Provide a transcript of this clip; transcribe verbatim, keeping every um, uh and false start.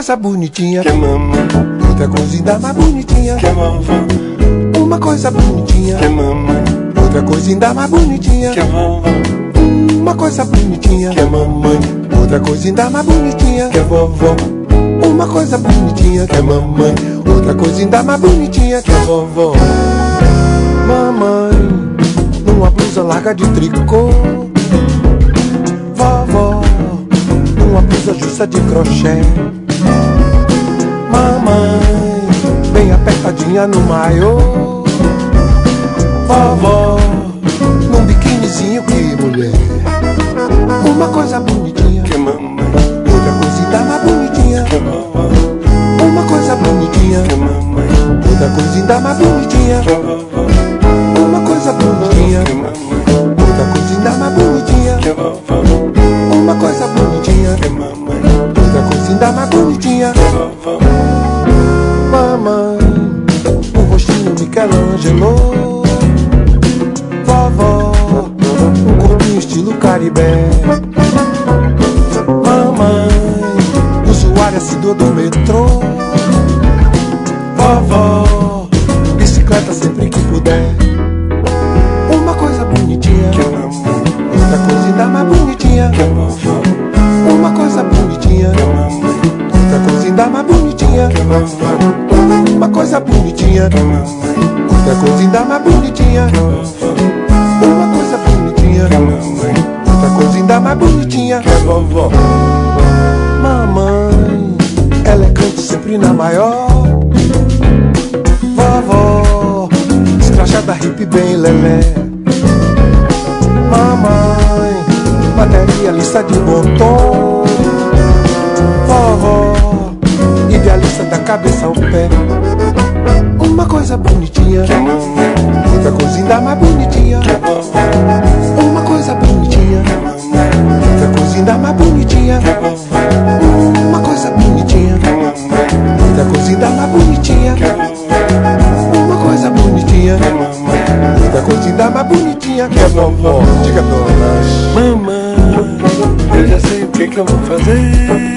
coisa bonitinha que é mamãe. Outra coisa ainda mais bonitinha que é vovó. Uma coisa bonitinha que é mamãe. Outra coisa ainda mais bonitinha que é vovó. Uma coisa bonitinha que é mamãe. Outra coisa ainda mais bonitinha que é vovó. Uma coisa bonitinha que é mamãe. Outra coisa ainda mais bonitinha que é vovó. Mamãe, numa blusa larga de tricô. Vovó, numa blusa justa de crochê. Mamãe, bem apertadinha no maiô. Vovó, num biquinizinho, que mulher. Uma coisa bonitinha que é mamãe. Outra coisa ainda mais bonitinha que é vovó. Uma coisa bonitinha que é mamãe. Outra coisa ainda mais bonitinha que é vovó. Uma coisa bonitinha que é mamãe. Outra coisa ainda mais bonitinha que é vovó. Uma coisa bonitinha que é mamãe. Outra coisa ainda mais bonitinha que é vovó. Mamãe, um rostinho Michelangelo. Vovó, um corpinho estilo Caribé. Mamãe, usuária assídua do metrô. Vovó, bicicleta sempre que puder. Uma coisa bonitinha que é mamãe. Outra coisa ainda mais bonitinha que é vovó. Uma coisa bonitinha que é mamãe. Outra coisa ainda mais bonitinha que é vovó. Uma coisa bonitinha que é mamãe. Outra coisa ainda mais bonitinha que é vovó. Uma coisa bonitinha que é mamãe. Outra coisa ainda mais bonitinha que é vovó. Mamãe, elegante sempre na maior. Vovó, escrachada hippie bem lelé. Mamãe, materialista de bom tom. Vovó, idealista da cabeça ao pé. Uma coisa bonitinha que é mamãe. Outra coisa ainda mais bonitinha que é vovó. Uma coisa bonitinha que é mamãe. Outra coisa ainda mais bonitinha que é vovó. Uma coisa bonitinha que é mamãe. Outra coisa ainda mais bonitinha que é vovó. Uma coisa bonitinha que é mamãe. Outra coisa ainda mais bonitinha que é vovó. Diga, dona. Mamãe, eu já sei o que que eu vou fazer.